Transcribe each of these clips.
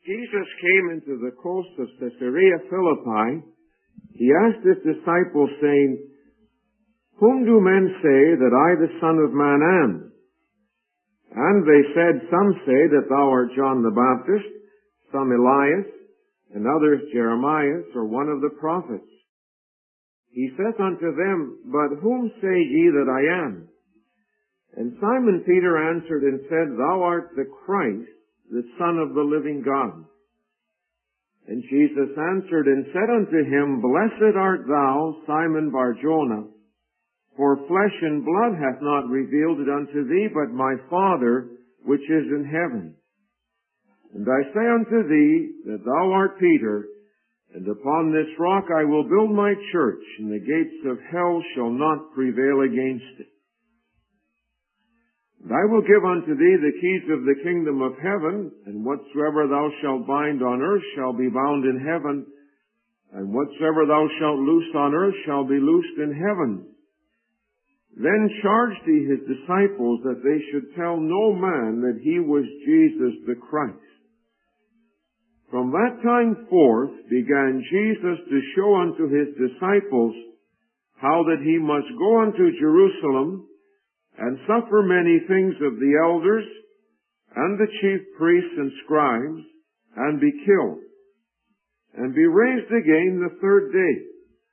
Jesus came into the coast of Caesarea Philippi. He asked his disciples, saying, "Whom do men say that I, the Son of Man, am?" And they said, "Some say that thou art John the Baptist, some Elias, and others Jeremiah, or one of the prophets." He saith unto them, "But whom say ye that I am?" And Simon Peter answered and said, "Thou art the Christ, the Son of the living God." And Jesus answered and said unto him, "Blessed art thou, Simon Bar-Jonah, for flesh and blood hath not revealed it unto thee, but my Father which is in heaven. And I say unto thee that thou art Peter, and upon this rock I will build my church, and the gates of hell shall not prevail against it. And I will give unto thee the keys of the kingdom of heaven, and whatsoever thou shalt bind on earth shall be bound in heaven, and whatsoever thou shalt loose on earth shall be loosed in heaven." Then charged he his disciples that they should tell no man that he was Jesus the Christ. From that time forth began Jesus to show unto his disciples how that he must go unto Jerusalem and suffer many things of the elders and the chief priests and scribes, and be killed, and be raised again the third day.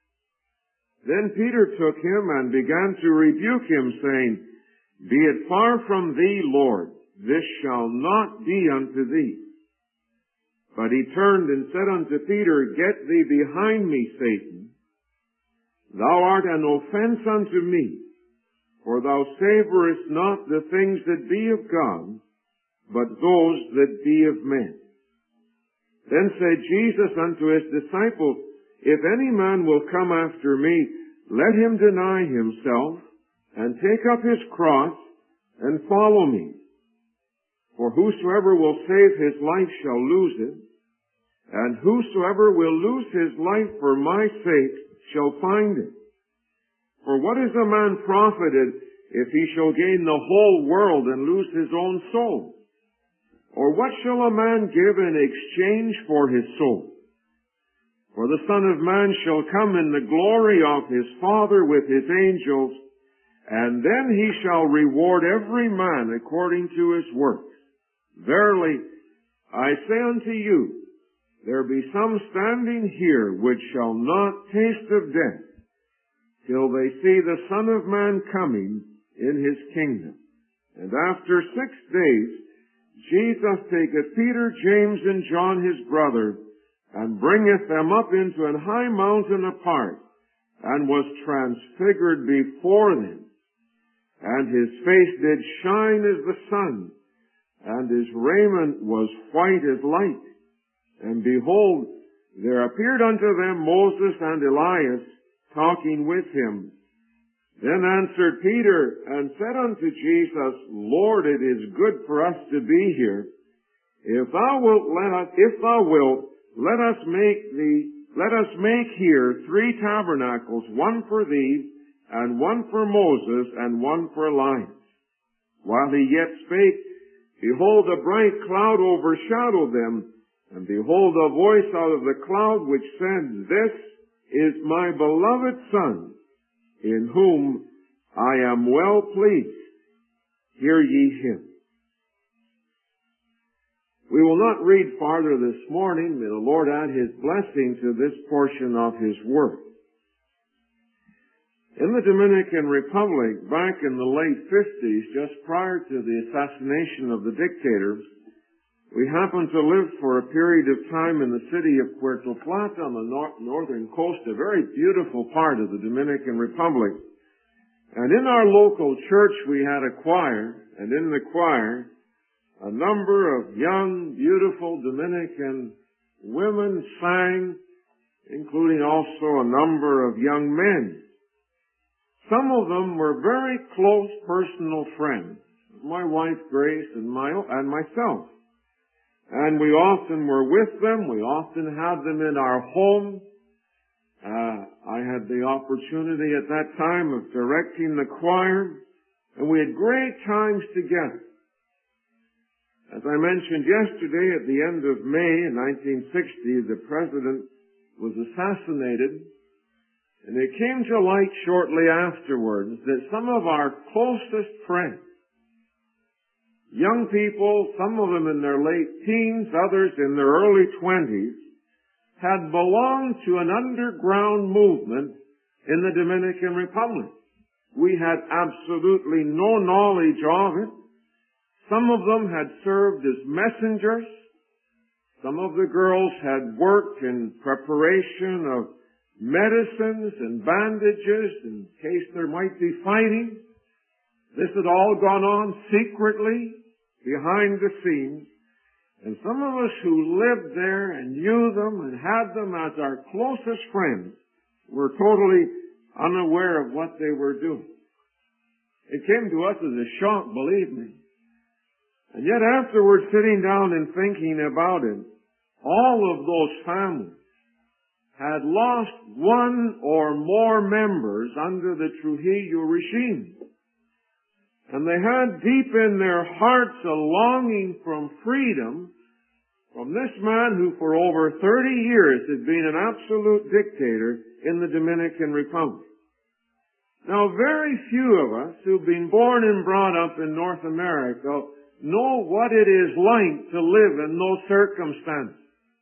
Then Peter took him and began to rebuke him, saying, "Be it far from thee, Lord, this shall not be unto thee." But he turned and said unto Peter, "Get thee behind me, Satan. Thou art an offense unto me, for thou savorest not the things that be of God, but those that be of men." Then said Jesus unto his disciples, "If any man will come after me, let him deny himself, and take up his cross, and follow me. For whosoever will save his life shall lose it, and whosoever will lose his life for my sake shall find it. For what is a man profited if he shall gain the whole world and lose his own soul? Or what shall a man give in exchange for his soul? For the Son of Man shall come in the glory of his Father with his angels, and then he shall reward every man according to his works. Verily, I say unto you, there be some standing here which shall not taste of death, till they see the Son of Man coming in his kingdom." And after 6 days, Jesus taketh Peter, James, and John his brother, and bringeth them up into an high mountain apart, and was transfigured before them. And his face did shine as the sun, and his raiment was white as light. And behold, there appeared unto them Moses and Elias, talking with him. Then answered Peter, and said unto Jesus, "Lord, it is good for us to be here. If thou wilt, let us make here 3 tabernacles, one for thee, and one for Moses, and one for Elias." While he yet spake, behold, a bright cloud overshadowed them, and behold, a voice out of the cloud which said, "This is my beloved Son, in whom I am well pleased. Hear ye him." We will not read farther this morning. May the Lord add his blessing to this portion of his word. In the Dominican Republic, back in the late 50s, just prior to the assassination of the dictator, we happened to live for a period of time in the city of Puerto Plata on the northern coast, a very beautiful part of the Dominican Republic. And in our local church we had a choir, and in the choir a number of young, beautiful Dominican women sang, including also a number of young men. Some of them were very close personal friends, my wife Grace and myself. And we often were with them. We often had them in our home. I had the opportunity at that time of directing the choir, and we had great times together. As I mentioned yesterday, at the end of May in 1960, the president was assassinated, and it came to light shortly afterwards that some of our closest friends, young people, some of them in their late teens, others in their early 20s, had belonged to an underground movement in the Dominican Republic. We had absolutely no knowledge of it. Some of them had served as messengers. Some of the girls had worked in preparation of medicines and bandages in case there might be fighting. This had all gone on secretly behind the scenes. And some of us who lived there and knew them and had them as our closest friends were totally unaware of what they were doing. It came to us as a shock, believe me. And yet afterwards, sitting down and thinking about it, all of those families had lost one or more members under the Trujillo regime. And they had deep in their hearts a longing from freedom from this man who for over 30 years had been an absolute dictator in the Dominican Republic. Now, very few of us who've been born and brought up in North America know what it is like to live in those circumstances.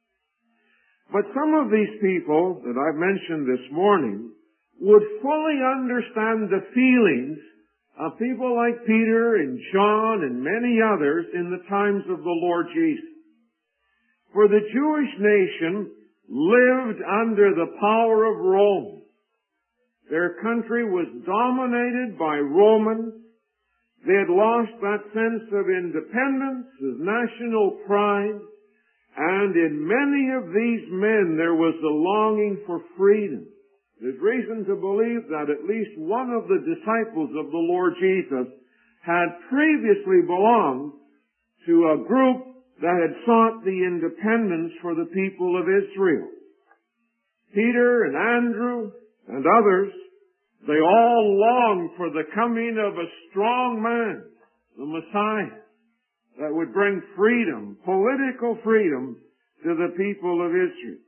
But some of these people that I've mentioned this morning would fully understand the feelings of people like Peter and John and many others in the times of the Lord Jesus. For the Jewish nation lived under the power of Rome. Their country was dominated by Romans. They had lost that sense of independence, of national pride, and in many of these men there was a longing for freedom. There's reason to believe that at least one of the disciples of the Lord Jesus had previously belonged to a group that had sought the independence for the people of Israel. Peter and Andrew and others, they all longed for the coming of a strong man, the Messiah, that would bring freedom, political freedom, to the people of Israel.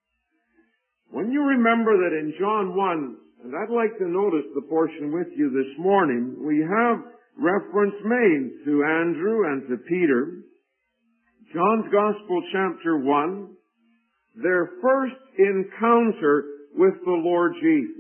When you remember that in John 1, and I'd like to notice the portion with you this morning, we have reference made to Andrew and to Peter. John's Gospel, chapter 1, their first encounter with the Lord Jesus.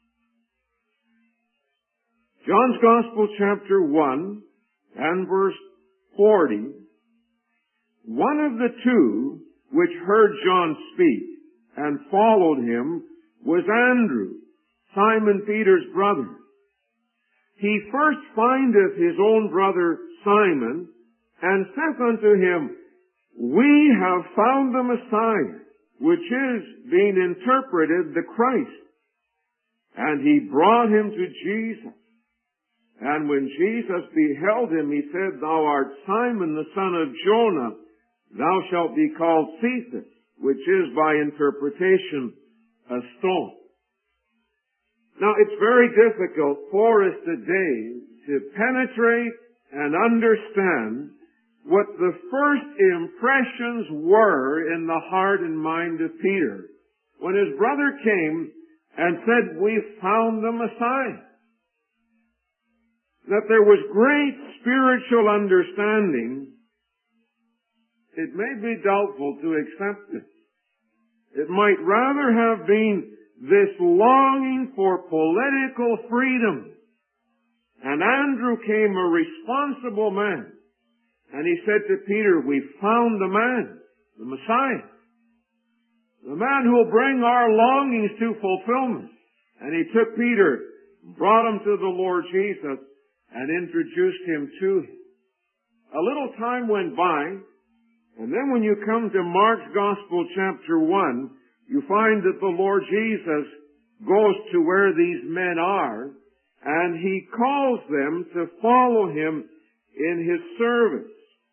John's Gospel, chapter 1, and verse 40, one of the two which heard John speak and followed him was Andrew, Simon Peter's brother. He first findeth his own brother Simon, and saith unto him, We have found the Messiah, which is, being interpreted, the Christ. And he brought him to Jesus. And when Jesus beheld him, he said, Thou art Simon the son of Jonah. Thou shalt be called Cephas, which is by interpretation a stone. Now, it's very difficult for us today to penetrate and understand what the first impressions were in the heart and mind of Peter when his brother came and said, We've found the Messiah. That there was great spiritual understanding, it may be doubtful to accept it. It might rather have been this longing for political freedom. And Andrew came a responsible man. And he said to Peter, We found the man, the Messiah. The man who will bring our longings to fulfillment. And he took Peter, brought him to the Lord Jesus, and introduced him to him. A little time went by, and then when you come to Mark's Gospel, chapter 1, you find that the Lord Jesus goes to where these men are, and he calls them to follow him in his service.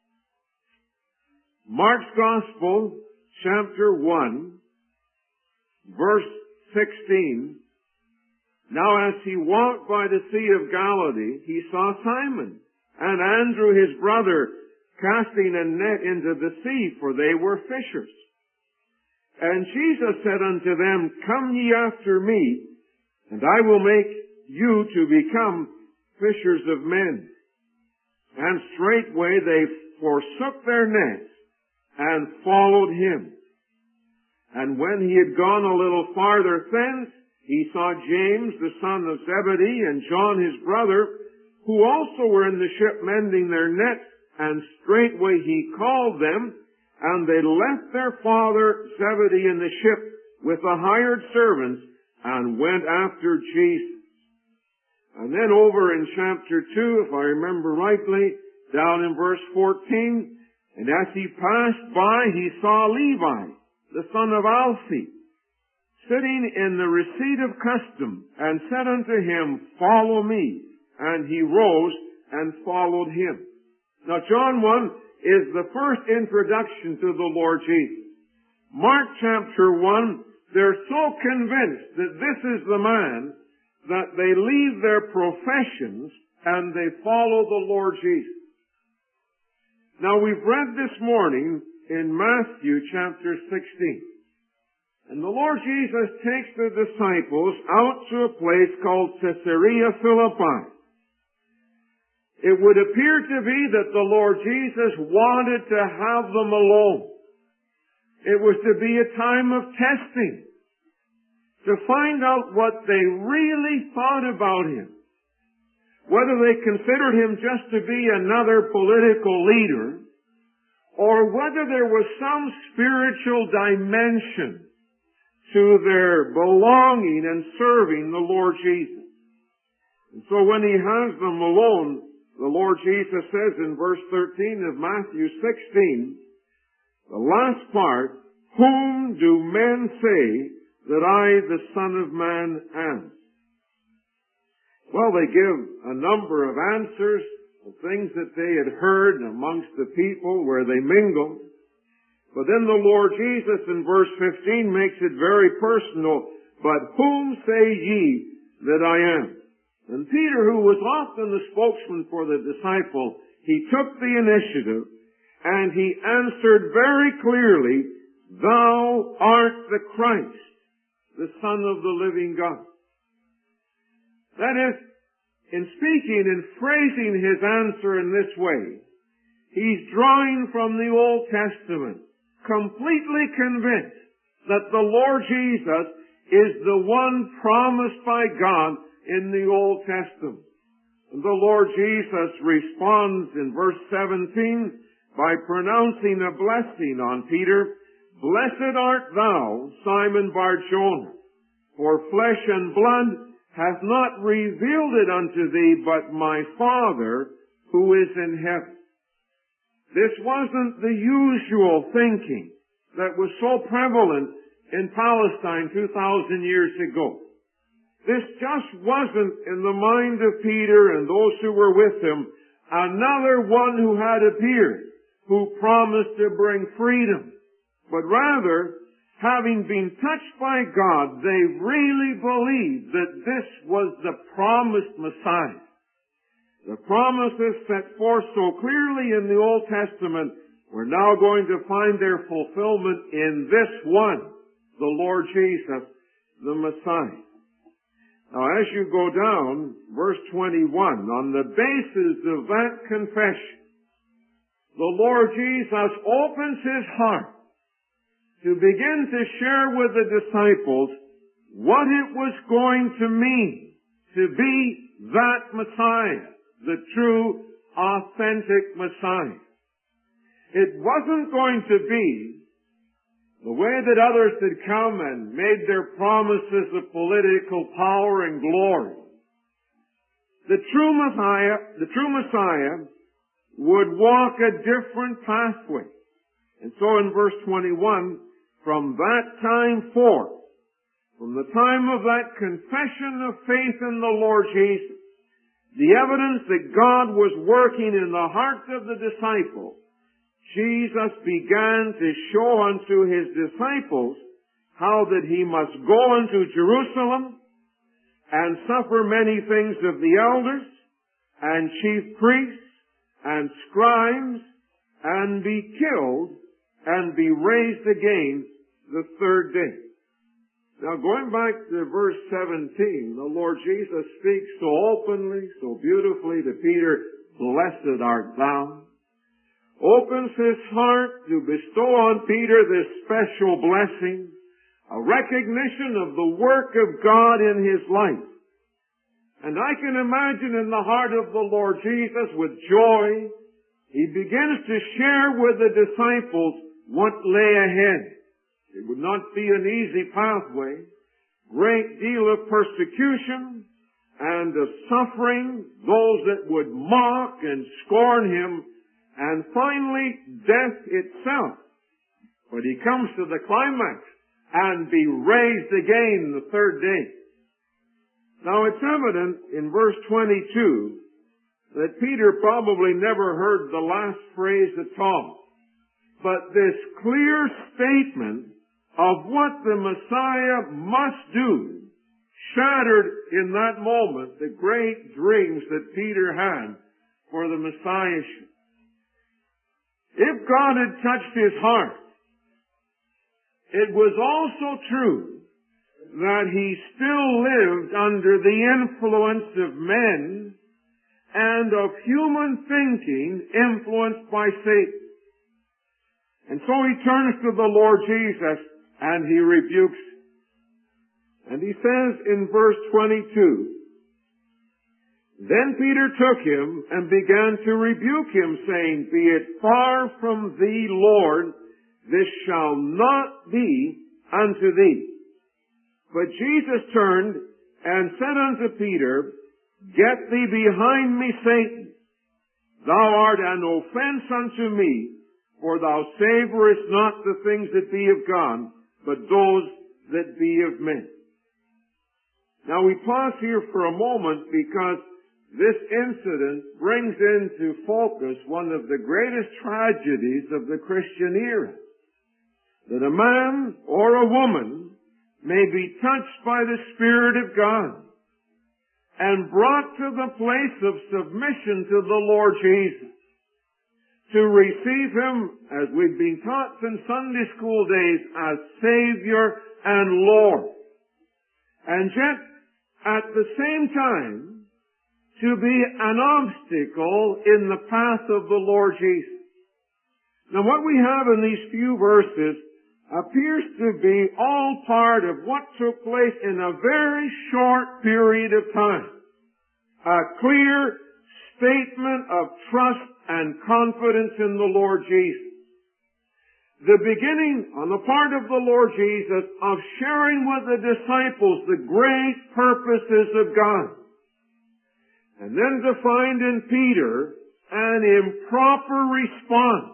Mark's Gospel, chapter 1, verse 16, Now as he walked by the Sea of Galilee, he saw Simon and Andrew his brother casting a net into the sea, for they were fishers. And Jesus said unto them, Come ye after me, and I will make you to become fishers of men. And straightway they forsook their nets, and followed him. And when he had gone a little farther thence, he saw James, the son of Zebedee, and John his brother, who also were in the ship mending their nets, and straightway he called them, and they left their father Zebedee in the ship with the hired servants, and went after Jesus. And then over in chapter 2, if I remember rightly, down in verse 14, and as he passed by, he saw Levi, the son of Alphaeus, sitting in the receipt of custom, and said unto him, Follow me. And he rose and followed him. Now John 1 is the first introduction to the Lord Jesus. Mark chapter 1, they're so convinced that this is the man that they leave their professions and they follow the Lord Jesus. Now we've read this morning in Matthew chapter 16. And the Lord Jesus takes the disciples out to a place called Caesarea Philippi. It would appear to be that the Lord Jesus wanted to have them alone. It was to be a time of testing, to find out what they really thought about him. Whether they considered him just to be another political leader, or whether there was some spiritual dimension to their belonging and serving the Lord Jesus. And so when he has them alone, the Lord Jesus says in verse 13 of Matthew 16, the last part, Whom do men say that I, the Son of Man, am? Well, they give a number of answers of things that they had heard amongst the people where they mingled. But then the Lord Jesus in verse 15 makes it very personal. But whom say ye that I am? And Peter, who was often the spokesman for the disciple, he took the initiative and he answered very clearly, Thou art the Christ, the Son of the living God. That is, in speaking and phrasing his answer in this way, he's drawing from the Old Testament, completely convinced that the Lord Jesus is the one promised by God in the Old Testament. And the Lord Jesus responds in verse 17 by pronouncing a blessing on Peter. Blessed art thou, Simon Bar-Jonah, for flesh and blood hath not revealed it unto thee, but my Father who is in heaven. This wasn't the usual thinking that was so prevalent in Palestine 2,000 years ago. This just wasn't in the mind of Peter and those who were with him another one who had appeared, who promised to bring freedom. But rather, having been touched by God, they really believed that this was the promised Messiah. The promises set forth so clearly in the Old Testament were now going to find their fulfillment in this one, the Lord Jesus, the Messiah. Now as you go down, verse 21, on the basis of that confession, the Lord Jesus opens his heart to begin to share with the disciples what it was going to mean to be that Messiah, the true, authentic Messiah. It wasn't going to be the way that others had come and made their promises of political power and glory. The true Messiah would walk a different pathway. And so in verse 21, from that time forth, from the time of that confession of faith in the Lord Jesus, the evidence that God was working in the hearts of the disciples, Jesus began to show unto his disciples how that he must go unto Jerusalem and suffer many things of the elders and chief priests and scribes and be killed and be raised again the third day. Now going back to verse 17, the Lord Jesus speaks so openly, so beautifully to Peter, "Blessed art thou." Opens his heart to bestow on Peter this special blessing, a recognition of the work of God in his life. And I can imagine in the heart of the Lord Jesus with joy, he begins to share with the disciples what lay ahead. It would not be an easy pathway. Great deal of persecution and of suffering, those that would mock and scorn him, and finally death itself. But he comes to the climax, and be raised again the third day. Now it's evident in verse 22 that Peter probably never heard the last phrase at all. But this clear statement of what the Messiah must do shattered in that moment the great dreams that Peter had for the Messiahship. If God had touched his heart, it was also true that he still lived under the influence of men and of human thinking influenced by Satan. And so he turns to the Lord Jesus and he rebukes him. And he says in verse 22, "Then Peter took him and began to rebuke him, saying, Be it far from thee, Lord, this shall not be unto thee. But Jesus turned and said unto Peter, Get thee behind me, Satan. Thou art an offense unto me, for thou savorest not the things that be of God, but those that be of men." Now we pause here for a moment because this incident brings into focus one of the greatest tragedies of the Christian era. That a man or a woman may be touched by the Spirit of God and brought to the place of submission to the Lord Jesus, to receive Him, as we've been taught since Sunday school days, as Savior and Lord. And yet, at the same time, to be an obstacle in the path of the Lord Jesus. Now what we have in these few verses appears to be all part of what took place in a very short period of time. A clear statement of trust and confidence in the Lord Jesus. The beginning on the part of the Lord Jesus of sharing with the disciples the great purposes of God. And then to find in Peter an improper response.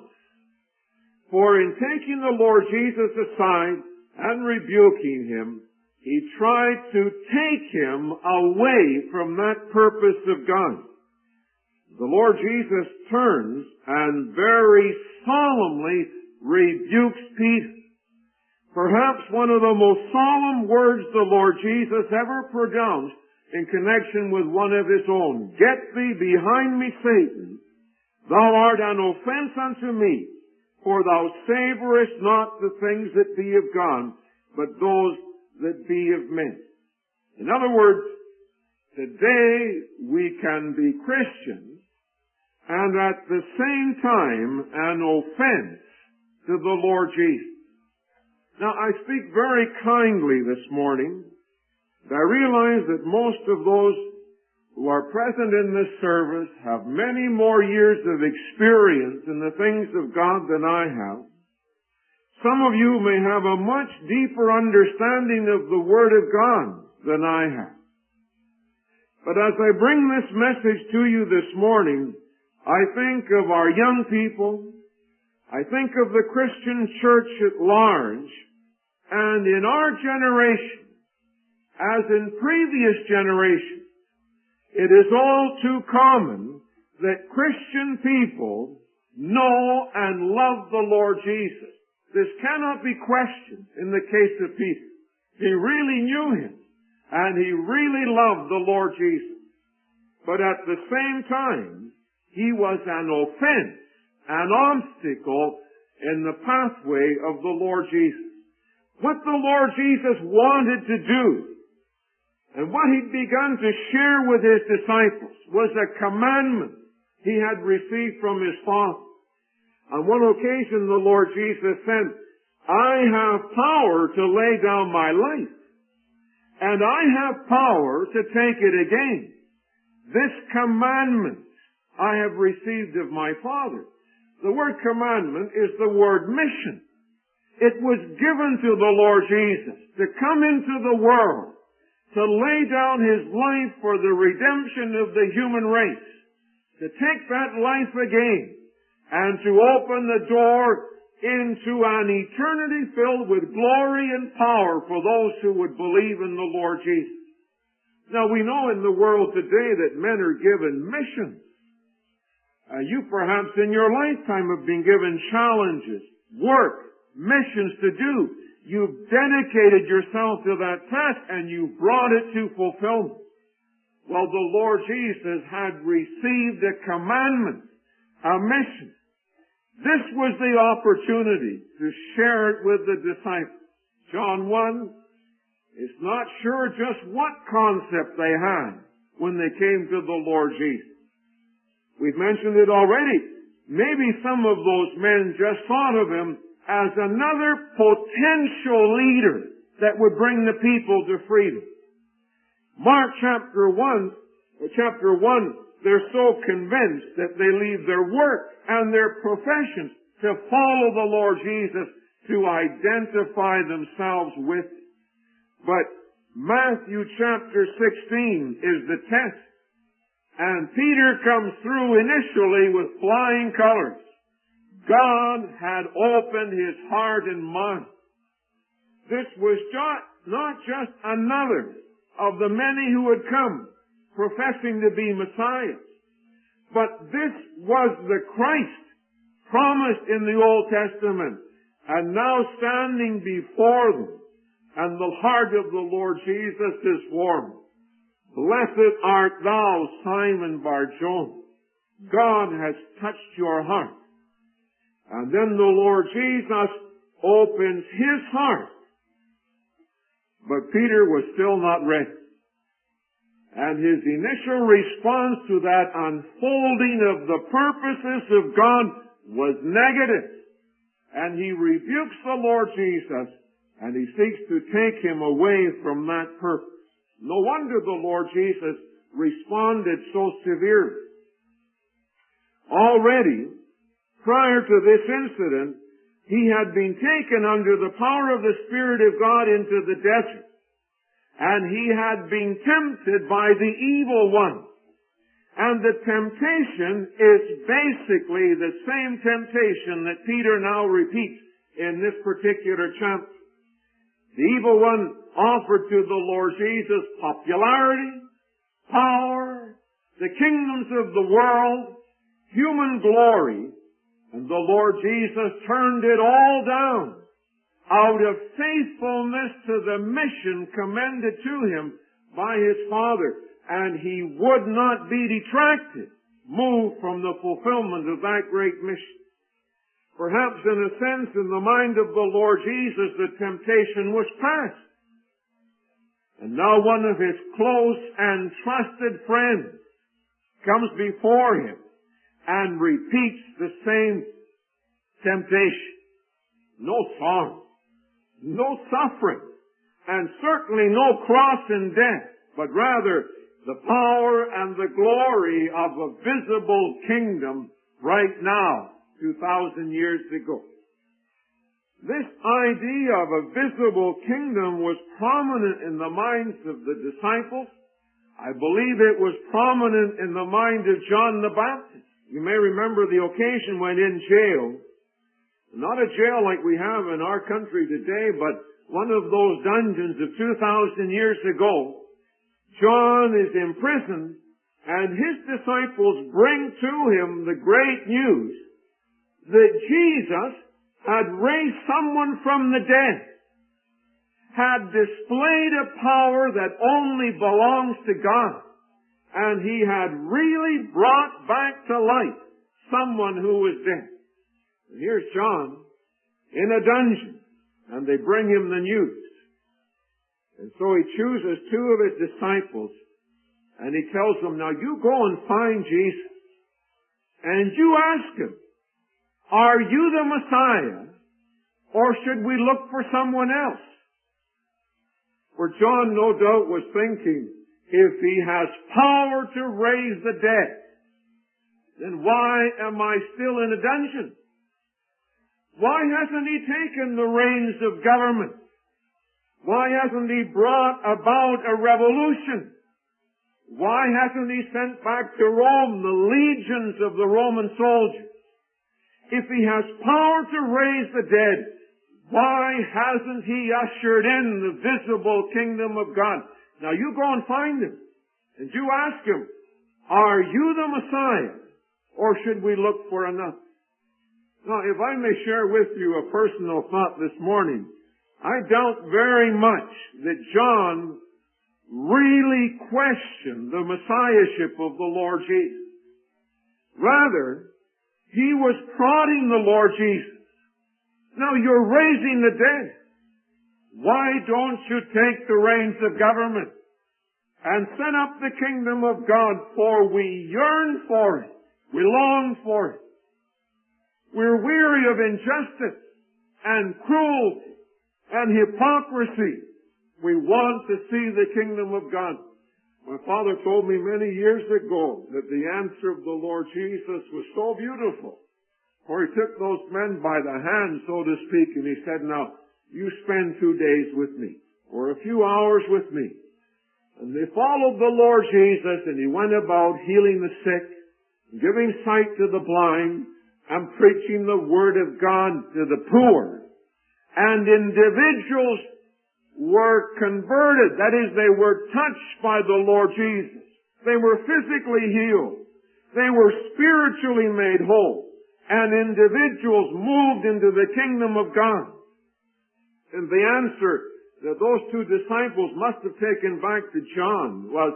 For in taking the Lord Jesus aside and rebuking him, he tried to take him away from that purpose of God. The Lord Jesus turns and very solemnly rebukes Peter. Perhaps one of the most solemn words the Lord Jesus ever pronounced in connection with one of his own. Get thee behind me, Satan. Thou art an offense unto me, for thou savorest not the things that be of God, but those that be of men. In other words, today we can be Christians and at the same time an offense to the Lord Jesus. Now I speak very kindly this morning. I realize that most of those who are present in this service have many more years of experience in the things of God than I have. Some of you may have a much deeper understanding of the Word of God than I have. But as I bring this message to you this morning, I think of our young people, I think of the Christian church at large, and in our generation, as in previous generations, it is all too common that Christian people know and love the Lord Jesus. This cannot be questioned in the case of Peter. He really knew him, and he really loved the Lord Jesus. But at the same time, he was an offense an obstacle in the pathway of the Lord Jesus. What the Lord Jesus wanted to do, and what He'd begun to share with His disciples, was a commandment He had received from His Father. On one occasion, the Lord Jesus said, I have power to lay down my life, and I have power to take it again. This commandment I have received of my Father. The word commandment is the word mission. It was given to the Lord Jesus to come into the world, to lay down His life for the redemption of the human race, to take that life again, and to open the door into an eternity filled with glory and power for those who would believe in the Lord Jesus. Now we know in the world today that men are given missions. You perhaps in your lifetime have been given challenges, work, missions to do. You've dedicated yourself to that task and you've brought it to fulfillment. Well, the Lord Jesus had received a commandment, a mission. This was the opportunity to share it with the disciples. John 1 is not sure just what concept they had when they came to the Lord Jesus. We've mentioned it already. Maybe some of those men just thought of Him as another potential leader that would bring the people to freedom. Mark chapter 1, they're so convinced that they leave their work and their professions to follow the Lord Jesus, to identify themselves with Him. But Matthew chapter 16 is the test. And Peter comes through initially with flying colors. God had opened his heart and mind. This was not just another of the many who had come professing to be Messiahs, but this was the Christ promised in the Old Testament and now standing before them, and the heart of the Lord Jesus is warmed. Blessed art thou, Simon Bar-Jonah. God has touched your heart. And then the Lord Jesus opens His heart. But Peter was still not ready. And his initial response to that unfolding of the purposes of God was negative. And he rebukes the Lord Jesus, and he seeks to take him away from that purpose. No wonder the Lord Jesus responded so severely. Already, prior to this incident, he had been taken under the power of the Spirit of God into the desert. And he had been tempted by the evil one. And the temptation is basically the same temptation that Peter now repeats in this particular chapter. The evil one offered to the Lord Jesus popularity, power, the kingdoms of the world, human glory, and the Lord Jesus turned it all down out of faithfulness to the mission commended to him by his Father. And he would not be detracted, moved from the fulfillment of that great mission. Perhaps in a sense, in the mind of the Lord Jesus, the temptation was past. And now one of his close and trusted friends comes before him and repeats the same temptation. No sorrow, no suffering, and certainly no cross and death, but rather the power and the glory of a visible kingdom right now, 2,000 years ago. This idea of a visible kingdom was prominent in the minds of the disciples. I believe it was prominent in the mind of John the Baptist. You may remember the occasion when in jail, not a jail like we have in our country today, but one of those dungeons of 2,000 years ago. John is imprisoned, and his disciples bring to him the great news that Jesus had raised someone from the dead, had displayed a power that only belongs to God, and he had really brought back to life someone who was dead. And here's John in a dungeon, and they bring him the news. And so he chooses two of his disciples, and he tells them, now you go and find Jesus, and you ask him, are you the Messiah, or should we look for someone else? For John, no doubt, was thinking, if he has power to raise the dead, then why am I still in a dungeon? Why hasn't he taken the reins of government? Why hasn't he brought about a revolution? Why hasn't he sent back to Rome the legions of the Roman soldiers? If he has power to raise the dead, why hasn't he ushered in the visible kingdom of God? Now you go and find him, and you ask him, are you the Messiah, or should we look for another? Now, if I may share with you a personal thought this morning, I doubt very much that John really questioned the Messiahship of the Lord Jesus. Rather, he was prodding the Lord Jesus. Now, you're raising the dead. Why don't you take the reins of government and set up the kingdom of God, for we yearn for it. We long for it. We're weary of injustice and cruelty and hypocrisy. We want to see the kingdom of God. My father told me many years ago that the answer of the Lord Jesus was so beautiful. For he took those men by the hand, so to speak, and he said, now, you spend 2 days with me, or a few hours with me. And they followed the Lord Jesus, and he went about healing the sick, giving sight to the blind, and preaching the word of God to the poor. And individuals were converted. That is, they were touched by the Lord Jesus. They were physically healed. They were spiritually made whole. And individuals moved into the kingdom of God. And the answer that those two disciples must have taken back to John was,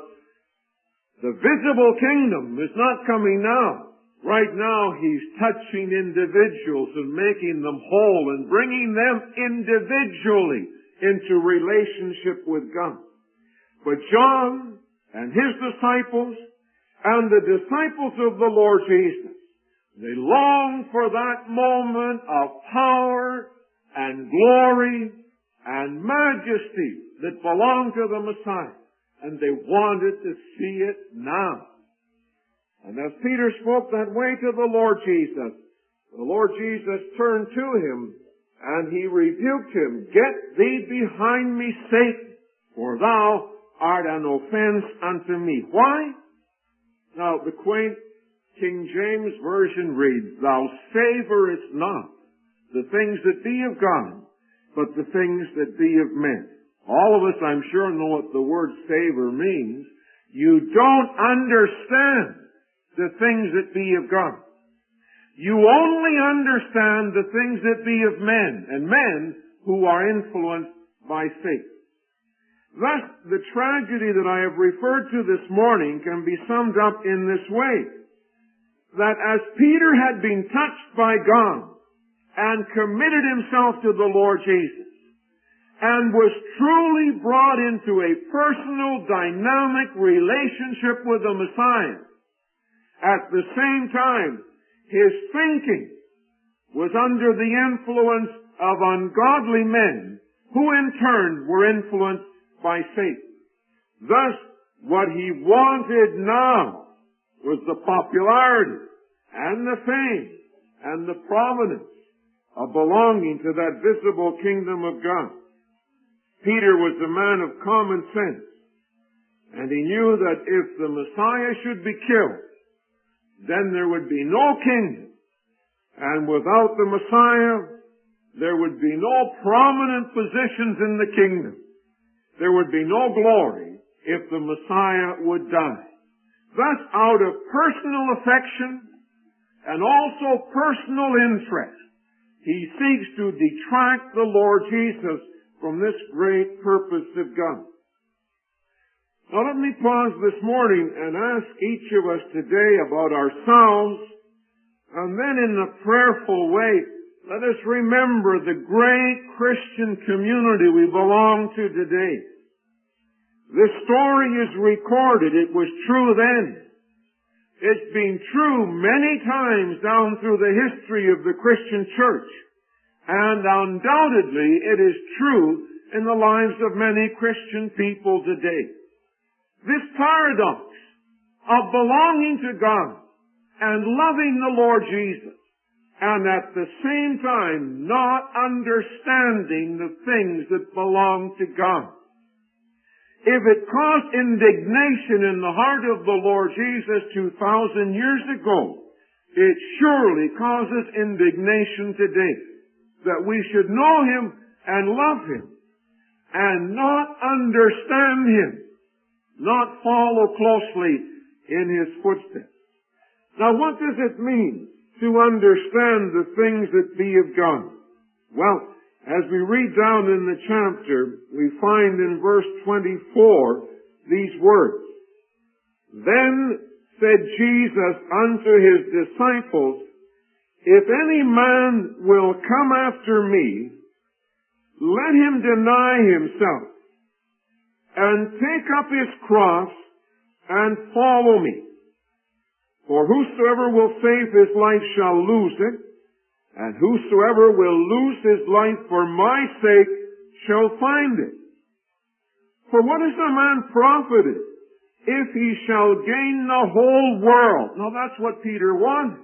the visible kingdom is not coming now. Right now, he's touching individuals and making them whole and bringing them individually into relationship with God. But John and his disciples and the disciples of the Lord Jesus, they long for that moment of power and glory and majesty that belonged to the Messiah. And they wanted to see it now. And as Peter spoke that way to the Lord Jesus turned to him and he rebuked him. Get thee behind me, Satan, for thou art an offense unto me. Why? Now, the quaint King James Version reads, thou savorest not the things that be of God, but the things that be of men. All of us, I'm sure, know what the word savor means. You don't understand the things that be of God. You only understand the things that be of men, and men who are influenced by Satan. Thus, the tragedy that I have referred to this morning can be summed up in this way, that as Peter had been touched by God and committed himself to the Lord Jesus, and was truly brought into a personal, dynamic relationship with the Messiah, at the same time, his thinking was under the influence of ungodly men, who in turn were influenced by Satan. Thus, what he wanted now was the popularity and the fame and the prominence of belonging to that visible kingdom of God. Peter was a man of common sense, and he knew that if the Messiah should be killed, then there would be no kingdom. And without the Messiah, there would be no prominent positions in the kingdom. There would be no glory if the Messiah would die. Thus, out of personal affection and also personal interest, he seeks to detract the Lord Jesus from this great purpose of God. Now let me pause this morning and ask each of us today about ourselves And then in a prayerful way, let us remember the great Christian community we belong to today. This story is recorded. It was true then. It's been true many times down through the history of the Christian church. And undoubtedly it is true in the lives of many Christian people today. This paradox of belonging to God and loving the Lord Jesus, and at the same time not understanding the things that belong to God. If it caused indignation in the heart of the Lord Jesus 2,000 years ago, it surely causes indignation today, that we should know Him and love Him, and not understand Him, not follow closely in His footsteps. Now what does it mean to understand the things that be of God? Well, as we read down in the chapter, we find in verse 24 these words. Then said Jesus unto His disciples, If any man will come after me, let him deny himself, and take up his cross, and follow me. For whosoever will save his life shall lose it, and whosoever will lose his life for my sake shall find it. For what is a man profited if he shall gain the whole world? Now that's what Peter wanted.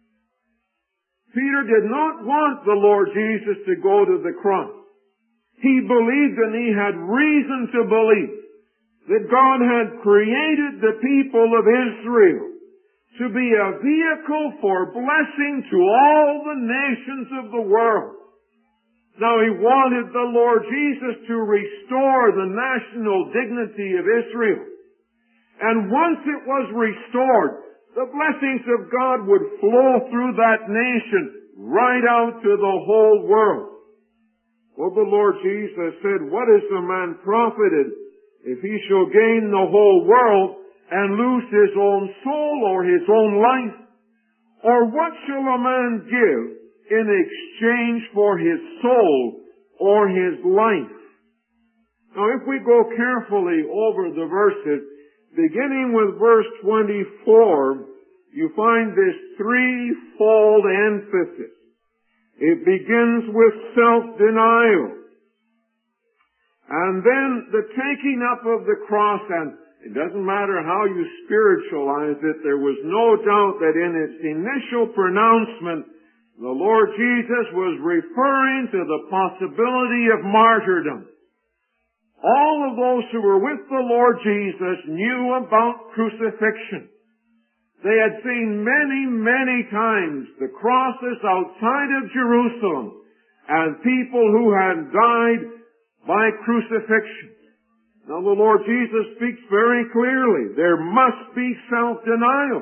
Peter did not want the Lord Jesus to go to the cross. He believed, and he had reason to believe, that God had created the people of Israel to be a vehicle for blessing to all the nations of the world. Now he wanted the Lord Jesus to restore the national dignity of Israel. And once it was restored, the blessings of God would flow through that nation right out to the whole world. Well, the Lord Jesus said, What is a man profited if he shall gain the whole world and lose his own soul or his own life? Or what shall a man give in exchange for his soul or his life? Now, if we go carefully over the verses, beginning with verse 24, you find this threefold emphasis. It begins with self-denial. And then the taking up of the cross, and it doesn't matter how you spiritualize it, there was no doubt that in its initial pronouncement, the Lord Jesus was referring to the possibility of martyrdom. All of those who were with the Lord Jesus knew about crucifixion. They had seen many, many times the crosses outside of Jerusalem and people who had died by crucifixion. Now the Lord Jesus speaks very clearly. There must be self-denial.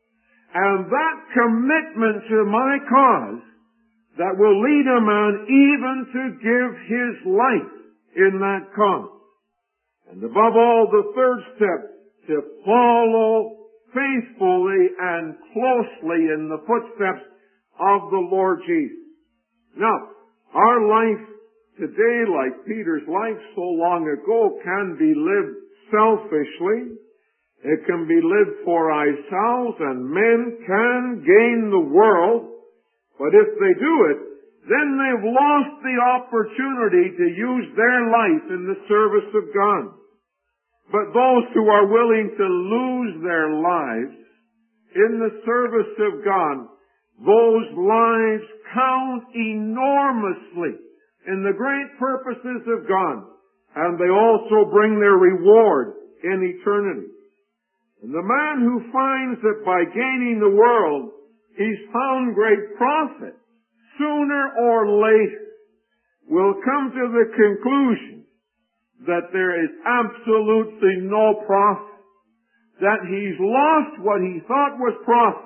And that commitment to my cause that will lead a man even to give his life in that cause. And above all, the third step, to follow faithfully and closely in the footsteps of the Lord Jesus. Now, our life today, like Peter's life so long ago, can be lived selfishly. It can be lived for ourselves, and men can gain the world. But if they do it, then they've lost the opportunity to use their life in the service of God. But those who are willing to lose their lives in the service of God, those lives count enormously in the great purposes of God, and they also bring their reward in eternity. And the man who finds that by gaining the world, he's found great profit, sooner or later, will come to the conclusion that there is absolutely no profit, that he's lost what he thought was profit,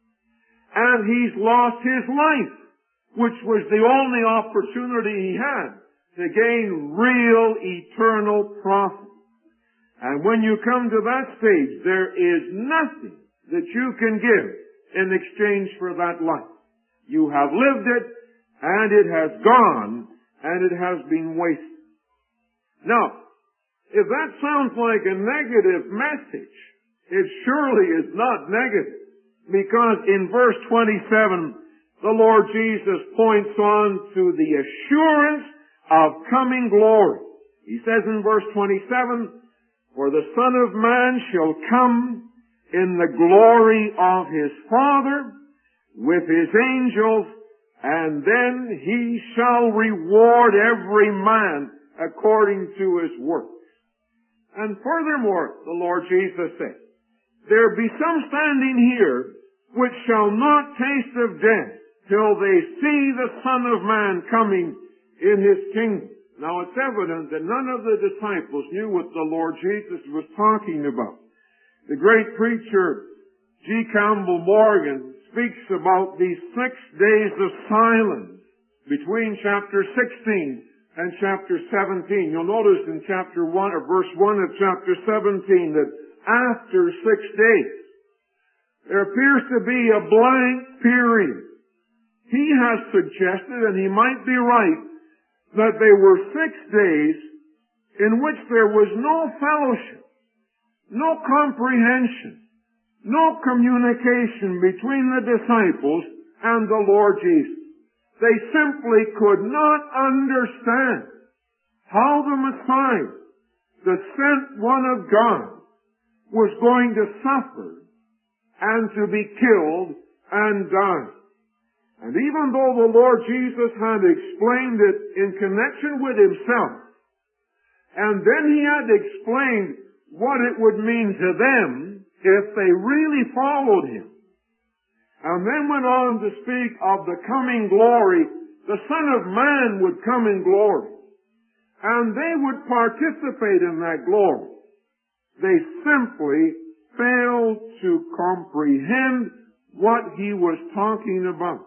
and he's lost his life, which was the only opportunity he had to gain real eternal profit. And when you come to that stage, there is nothing that you can give in exchange for that life. You have lived it, and it has gone, and it has been wasted. Now, if that sounds like a negative message, it surely is not negative. Because in verse 27, the Lord Jesus points on to the assurance of coming glory. He says in verse 27, "For the Son of Man shall come in the glory of His Father with His angels, and then He shall reward every man according to his works." And furthermore, the Lord Jesus said, "There be some standing here which shall not taste of death till they see the Son of Man coming in His kingdom." Now it's evident that none of the disciples knew what the Lord Jesus was talking about. The great preacher G. Campbell Morgan speaks about these 6 days of silence between chapter 16 and chapter 17. You'll notice in chapter 1 or verse 1 of chapter 17 that after 6 days there appears to be a blank period. He has suggested, and he might be right, that they were 6 days in which there was no fellowship, no comprehension, no communication between the disciples and the Lord Jesus. They simply could not understand how the Messiah, the sent one of God, was going to suffer and to be killed and die. And even though the Lord Jesus had explained it in connection with Himself, and then He had explained what it would mean to them if they really followed Him, and then went on to speak of the coming glory, the Son of Man would come in glory, and they would participate in that glory. They simply failed to comprehend what He was talking about.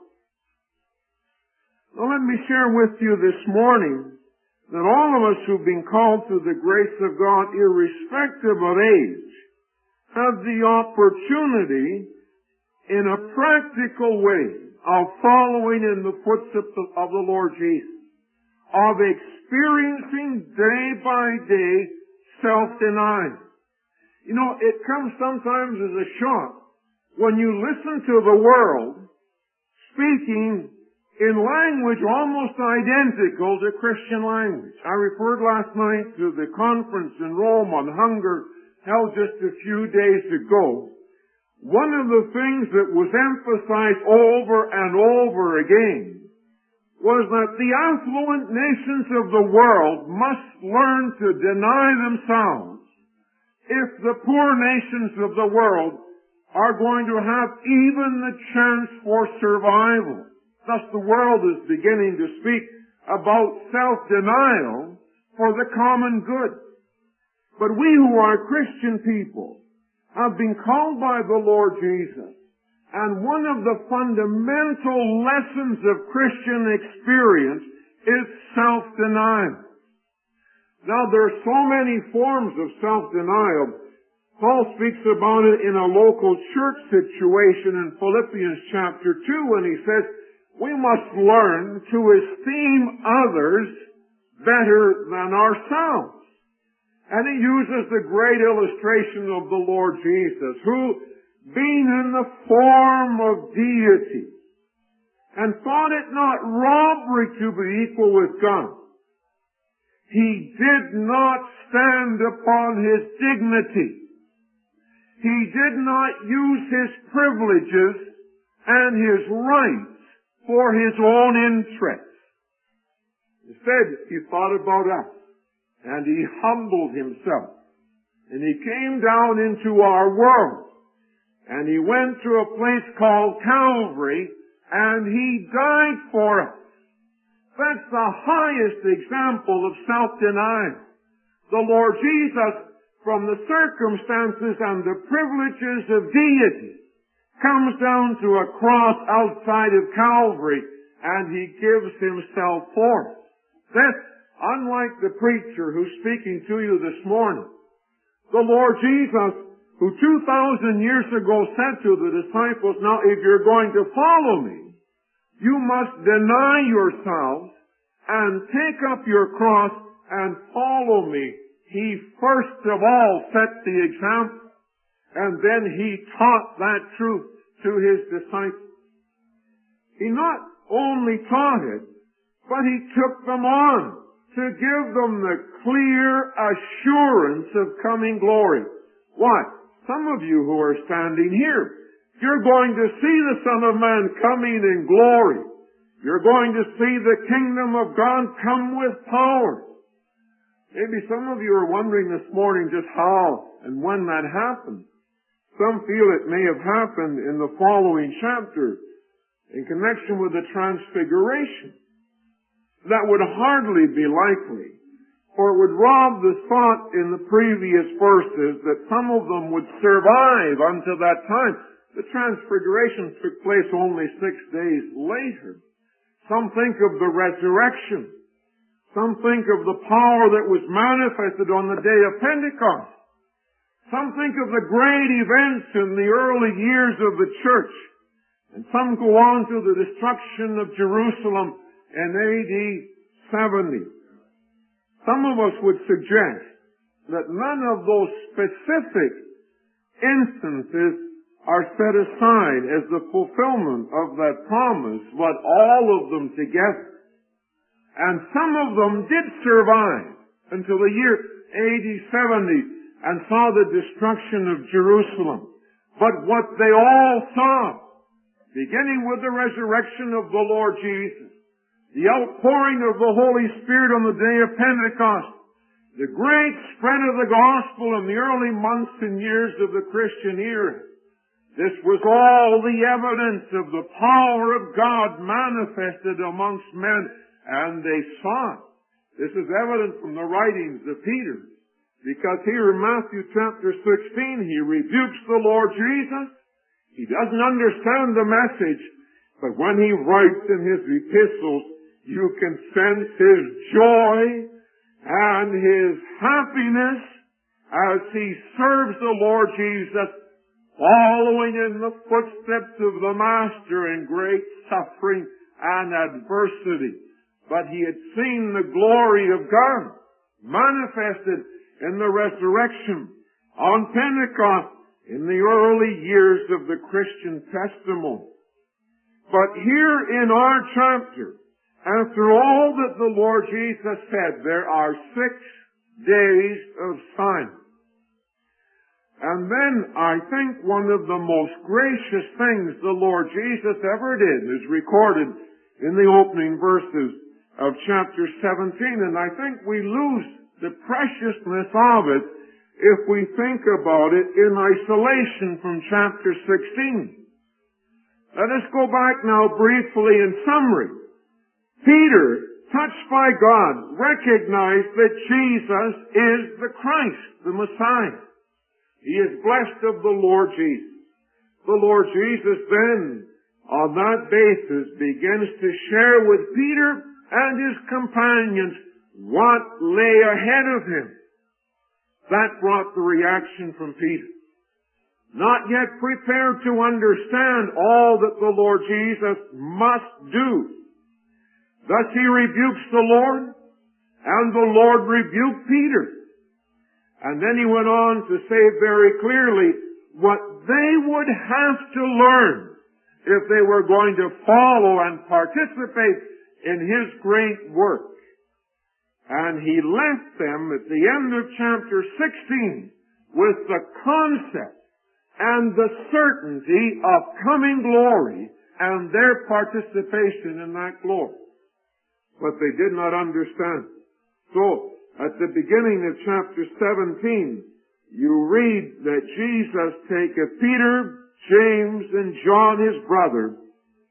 Now let me share with you this morning that all of us who've been called to the grace of God, irrespective of age, have the opportunity in a practical way of following in the footsteps of the Lord Jesus, of experiencing day by day self-denial. You know, it comes sometimes as a shock when you listen to the world speaking in language almost identical to Christian language. I referred last night to the conference in Rome on hunger held just a few days ago. One of the things that was emphasized over and over again was that the affluent nations of the world must learn to deny themselves if the poor nations of the world are going to have even the chance for survival. Thus the world is beginning to speak about self-denial for the common good. But we who are Christian people have been called by the Lord Jesus, and one of the fundamental lessons of Christian experience is self-denial. Now there are so many forms of self-denial. Paul speaks about it in a local church situation in Philippians chapter 2 when he says, we must learn to esteem others better than ourselves. And he uses the great illustration of the Lord Jesus, who, being in the form of deity, and thought it not robbery to be equal with God, He did not stand upon His dignity. He did not use His privileges and His rights for His own interests. Instead, He thought about us, and He humbled Himself. And He came down into our world, and He went to a place called Calvary, and He died for us. That's the highest example of self-denial. The Lord Jesus, from the circumstances and the privileges of deity, comes down to a cross outside of Calvary, and He gives Himself for us. That's unlike the preacher who's speaking to you this morning. The Lord Jesus who 2,000 years ago said to the disciples, now if you're going to follow me, you must deny yourselves and take up your cross and follow me. He first of all set the example, and then he taught that truth to his disciples. He not only taught it, but he took them on to give them the clear assurance of coming glory. What? Some of you who are standing here, you're going to see the Son of Man coming in glory. You're going to see the kingdom of God come with power. Maybe some of you are wondering this morning just how and when that happened. Some feel it may have happened in the following chapter in connection with the Transfiguration. That would hardly be likely, for it would rob the thought in the previous verses that some of them would survive until that time. The Transfiguration took place only 6 days later. Some think of the resurrection. Some think of the power that was manifested on the day of Pentecost. Some think of the great events in the early years of the church. And some go on to the destruction of Jerusalem in AD 70. Some of us would suggest that none of those specific instances are set aside as the fulfillment of that promise, but all of them together. And some of them did survive until the year AD 70 and saw the destruction of Jerusalem. But what they all saw, beginning with the resurrection of the Lord Jesus, the outpouring of the Holy Spirit on the day of Pentecost, the great spread of the gospel in the early months and years of the Christian era, this was all the evidence of the power of God manifested amongst men, and they saw it. This is evident from the writings of Peter, because here in Matthew chapter 16, he rebukes the Lord Jesus. He doesn't understand the message, but when he writes in his epistles, you can sense his joy and his happiness as he serves the Lord Jesus, following in the footsteps of the Master in great suffering and adversity. But he had seen the glory of God manifested in the resurrection on Pentecost in the early years of the Christian testimony. But here in our chapter, after all that the Lord Jesus said, there are 6 days of silence. And then I think one of the most gracious things the Lord Jesus ever did is recorded in the opening verses of chapter 17. And I think we lose the preciousness of it if we think about it in isolation from chapter 16. Let us go back now briefly in summary. Peter, touched by God, recognized that Jesus is the Christ, the Messiah. He is blessed of the Lord Jesus. The Lord Jesus then, on that basis, begins to share with Peter and his companions what lay ahead of him. That brought the reaction from Peter. Not yet prepared to understand all that the Lord Jesus must do. Thus he rebukes the Lord, and the Lord rebuked Peter. And then he went on to say very clearly what they would have to learn if they were going to follow and participate in his great work. And he left them at the end of chapter 16 with the concept and the certainty of coming glory and their participation in that glory. But they did not understand. So, at the beginning of chapter 17, you read that Jesus taketh Peter, James, and John his brother,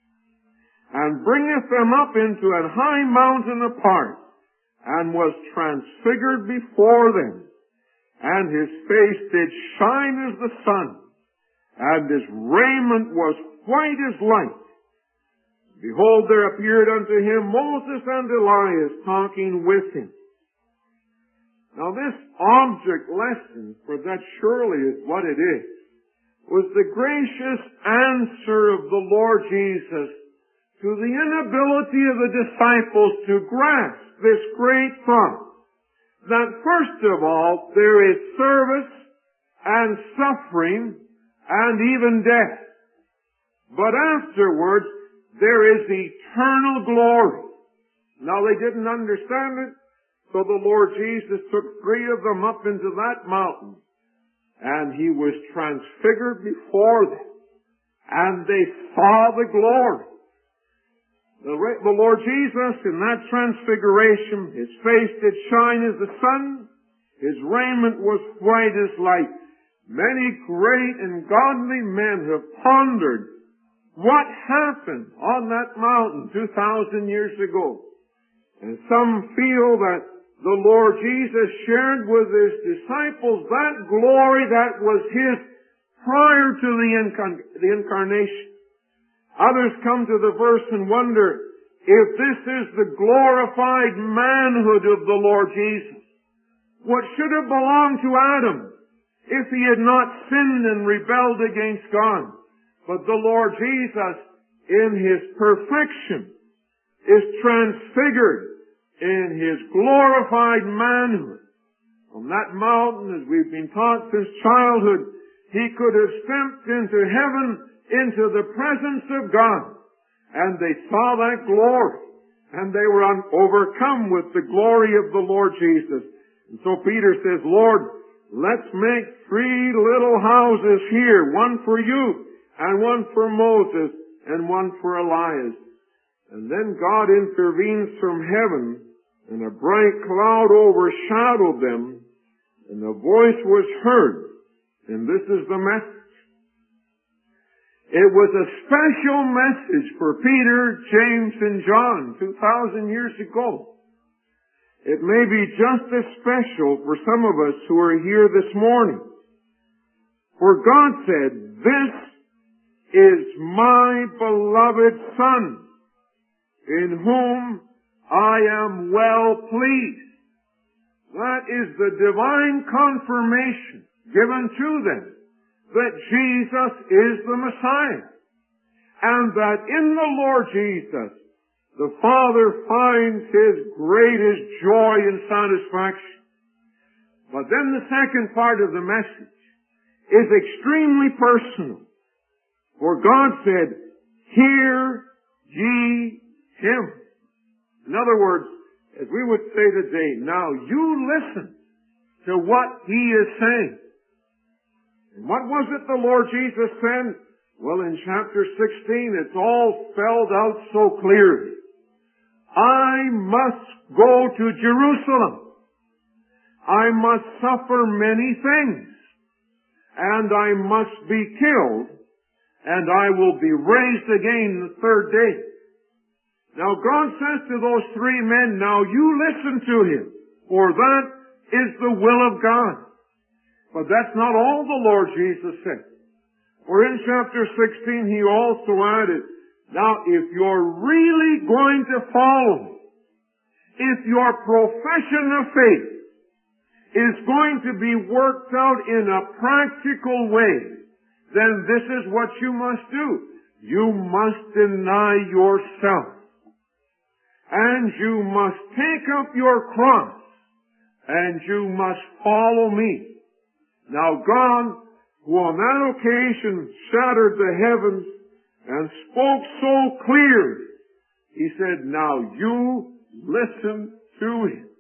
and bringeth them up into an high mountain apart, and was transfigured before them. And his face did shine as the sun, and his raiment was white as light. Behold, there appeared unto him Moses and Elias talking with him. Now this object lesson, for that surely is what it is, was the gracious answer of the Lord Jesus to the inability of the disciples to grasp this great thought, that first of all, there is service and suffering and even death. But afterwards, there is eternal glory. Now they didn't understand it, so the Lord Jesus took 3 of them up into that mountain, and He was transfigured before them, and they saw the glory. The Lord Jesus, in that transfiguration, His face did shine as the sun, His raiment was white as light. Many great and godly men have pondered what happened on that mountain 2,000 years ago. And some feel that the Lord Jesus shared with His disciples that glory that was His prior to the incarnation. Others come to the verse and wonder if this is the glorified manhood of the Lord Jesus. What should have belonged to Adam if he had not sinned and rebelled against God? But the Lord Jesus, in His perfection, is transfigured in His glorified manhood. On that mountain, as we've been taught since childhood, He could have stepped into heaven, into the presence of God. And they saw that glory. And they were overcome with the glory of the Lord Jesus. And so Peter says, Lord, let's make 3 little houses here. One for you, and one for Moses, and one for Elias. And then God intervenes from heaven, and a bright cloud overshadowed them, and a voice was heard. And this is the message. It was a special message for Peter, James, and John 2,000 years ago. It may be just as special for some of us who are here this morning. For God said, "This is my beloved Son, in whom I am well pleased." That is the divine confirmation given to them that Jesus is the Messiah, and that in the Lord Jesus, the Father finds His greatest joy and satisfaction. But then the second part of the message is extremely personal. For God said, "Hear ye Him." In other words, as we would say today, now you listen to what He is saying. And what was it the Lord Jesus said? Well, in chapter 16, it's all spelled out so clearly. I must go to Jerusalem. I must suffer many things. And I must be killed. And I will be raised again the 3rd day. Now God says to those 3 men, now you listen to Him, for that is the will of God. But that's not all the Lord Jesus said. For in chapter 16 He also added, now if you're really going to follow me, if your profession of faith is going to be worked out in a practical way, then this is what you must do. You must deny yourself. And you must take up your cross. And you must follow me. Now God, who on that occasion shattered the heavens and spoke so clearly, He said, now you listen to Him.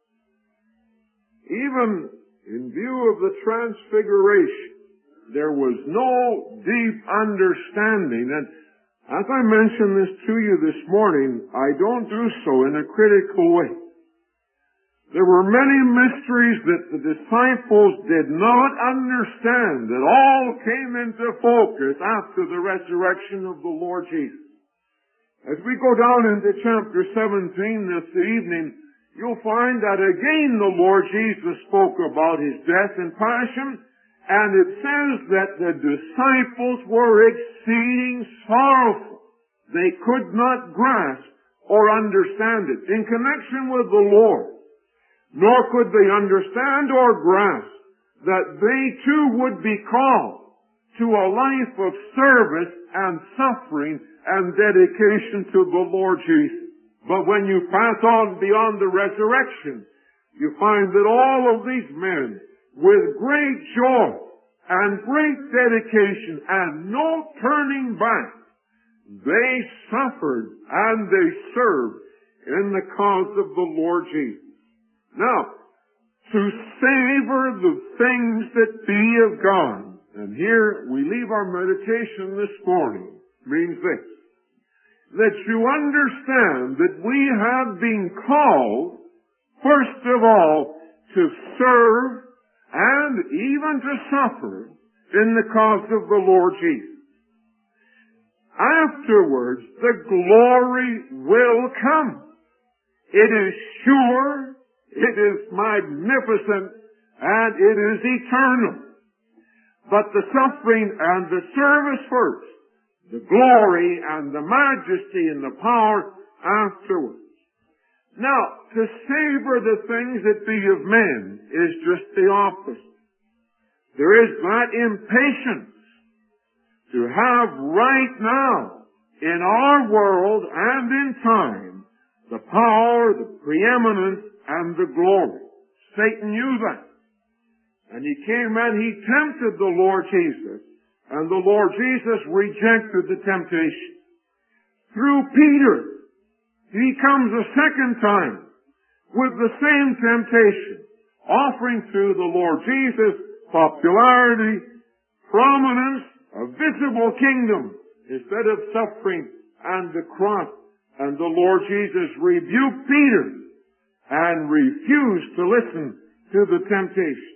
Even in view of the transfiguration, there was no deep understanding. And as I mentioned this to you this morning, I don't do so in a critical way. There were many mysteries that the disciples did not understand that all came into focus after the resurrection of the Lord Jesus. As we go down into chapter 17 this evening, you'll find that again the Lord Jesus spoke about His death and passion, and it says that the disciples were exceeding sorrowful. They could not grasp or understand it. In connection with the Lord, nor could they understand or grasp that they too would be called to a life of service and suffering and dedication to the Lord Jesus. But when you pass on beyond the resurrection, you find that all of these men, with great joy and great dedication and no turning back, they suffered and they served in the cause of the Lord Jesus. Now, to savor the things that be of God, and here we leave our meditation this morning, means this, that you understand that we have been called, first of all, to serve and even to suffer in the cause of the Lord Jesus. Afterwards, the glory will come. It is sure, it is magnificent, and it is eternal. But the suffering and the service first, the glory and the majesty and the power afterwards. Now, to savor the things that be of men is just the opposite. There is that impatience to have right now in our world and in time the power, the preeminence, and the glory. Satan knew that. And he came and he tempted the Lord Jesus, and the Lord Jesus rejected the temptation. Through Peter, he comes a second time with the same temptation, offering to the Lord Jesus popularity, prominence, a visible kingdom, instead of suffering and the cross. And the Lord Jesus rebuked Peter and refused to listen to the temptation.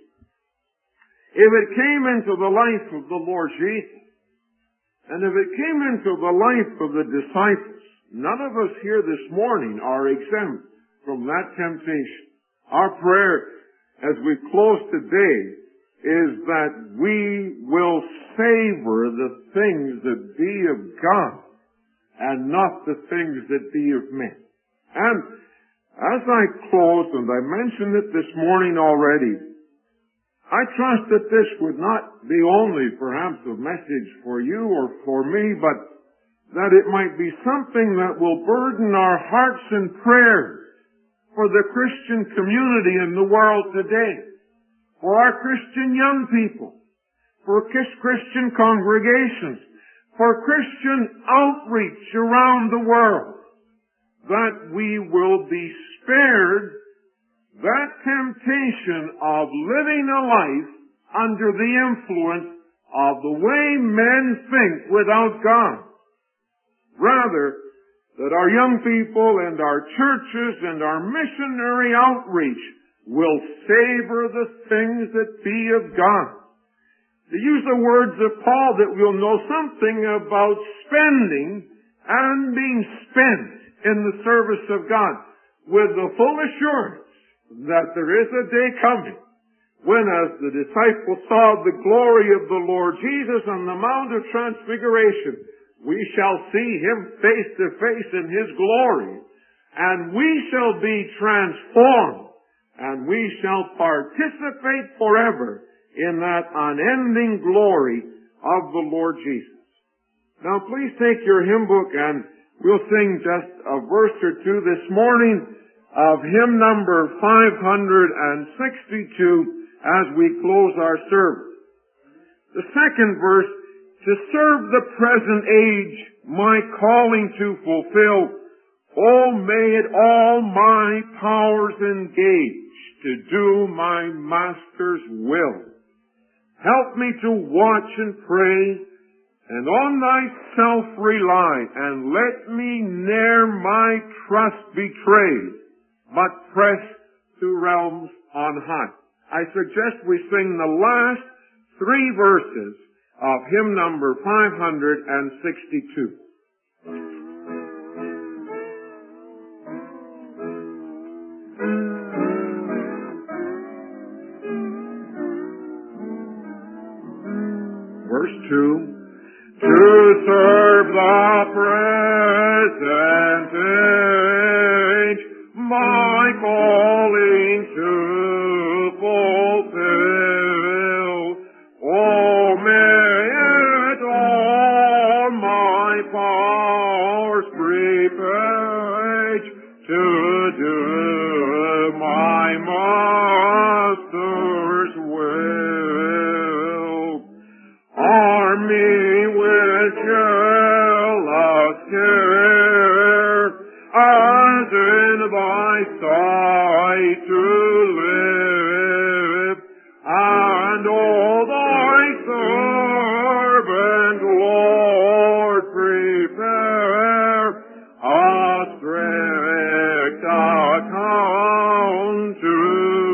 If it came into the life of the Lord Jesus, and if it came into the life of the disciples, none of us here this morning are exempt from that temptation. Our prayer as we close today is that we will savor the things that be of God and not the things that be of men. And as I close, and I mentioned it this morning already, I trust that this would not be only perhaps a message for you or for me, but that it might be something that will burden our hearts and prayers for the Christian community in the world today, for our Christian young people, for Christian congregations, for Christian outreach around the world, that we will be spared that temptation of living a life under the influence of the way men think without God. Rather, that our young people and our churches and our missionary outreach will savor the things that be of God. To use the words of Paul, that we'll know something about spending and being spent in the service of God with the full assurance that there is a day coming when, as the disciples saw the glory of the Lord Jesus on the Mount of Transfiguration, we shall see Him face to face in His glory, and we shall be transformed, and we shall participate forever in that unending glory of the Lord Jesus. Now please take your hymn book and we'll sing just a verse or two this morning of hymn number 562 as we close our service. The second verse, to serve the present age, my calling to fulfill, oh, may it all my powers engage to do my Master's will. Help me to watch and pray, and on thyself rely, and let me ne'er my trust betray, but press to realms on high. I suggest we sing the last three verses of hymn number 562. Verse 2. To serve the present age, my calling to Master's will. Arm me with jealous care, as in thy sight to live, and all thy servant, Lord, prepare a strict account to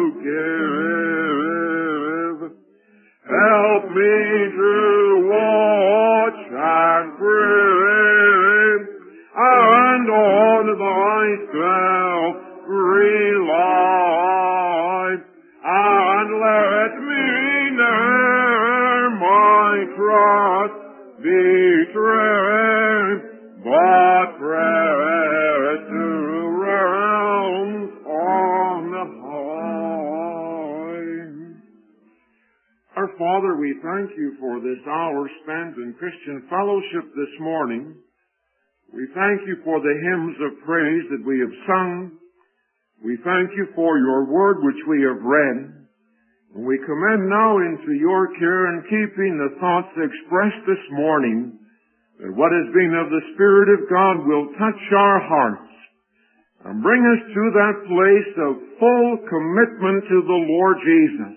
give. Help me to watch and pray, and on thyself rely, and let me ne'er my trust betray, but press to realms on high. Our Father, we thank you for this hour spent in Christian fellowship this morning. We thank you for the hymns of praise that we have sung. We thank you for your word which we have read. And we commend now into your care and keeping the thoughts expressed this morning, that what has been of the Spirit of God will touch our hearts and bring us to that place of full commitment to the Lord Jesus.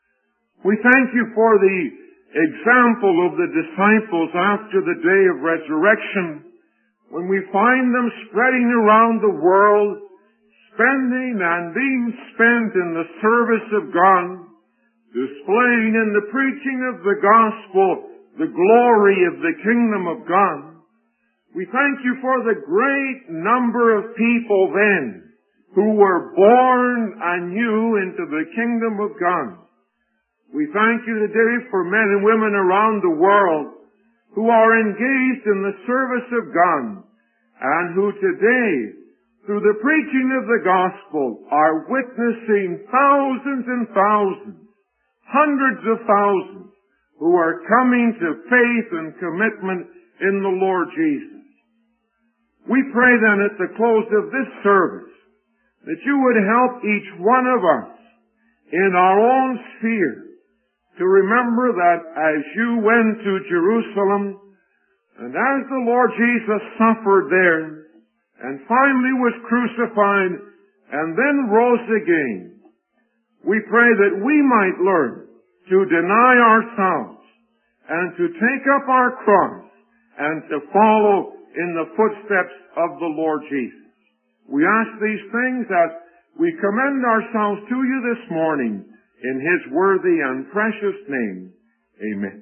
We thank you for the example of the disciples after the day of resurrection, when we find them spreading around the world, spending and being spent in the service of God, displaying in the preaching of the gospel the glory of the kingdom of God. We thank you for the great number of people then who were born anew into the kingdom of God. We thank you today for men and women around the world who are engaged in the service of God, and who today, through the preaching of the gospel, are witnessing thousands and thousands, hundreds of thousands, who are coming to faith and commitment in the Lord Jesus. We pray then at the close of this service that you would help each one of us in our own sphere to remember that as you went to Jerusalem, and as the Lord Jesus suffered there, and finally was crucified, and then rose again, we pray that we might learn to deny ourselves, and to take up our cross, and to follow in the footsteps of the Lord Jesus. We ask these things as we commend ourselves to you this morning, in His worthy and precious name. Amen.